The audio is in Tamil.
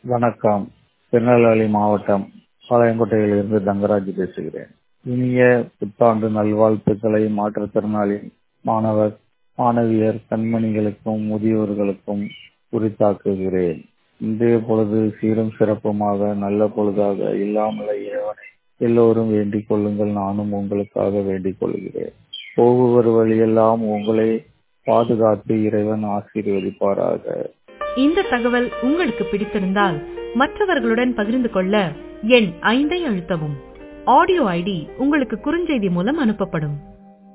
வணக்கம். திருநெல்வேலி மாவட்டம் பாளையங்கோட்டையிலிருந்து தங்கராஜ் பேசுகிறேன். இனிய புத்தாண்டு நல்வாழ்த்துக்களை மாற்றுத்திறனாளி மாணவர் மாணவியர் கண்மணிகளுக்கும் முதியோர்களுக்கும் உரித்தாக்குகிறேன். இன்றைய பொழுது சீரும் சிறப்புமாக நல்ல பொழுதாக இல்லாமல இறைவனை எல்லோரும் வேண்டிக் கொள்ளுங்கள். நானும் உங்களுக்காக வேண்டிக் கொள்கிறேன். போகுவர் வழியெல்லாம் உங்களை பாதுகாத்து இறைவன் ஆசீர்வதிப்பாராக. இந்த தகவல் உங்களுக்கு பிடித்திருந்தால் மற்றவர்களுடன் பகிர்ந்து கொள்ள எண் 5 அழுத்தவும். ஆடியோ ஐடி உங்களுக்கு குறுஞ்செய்தி மூலம் அனுப்பப்படும்.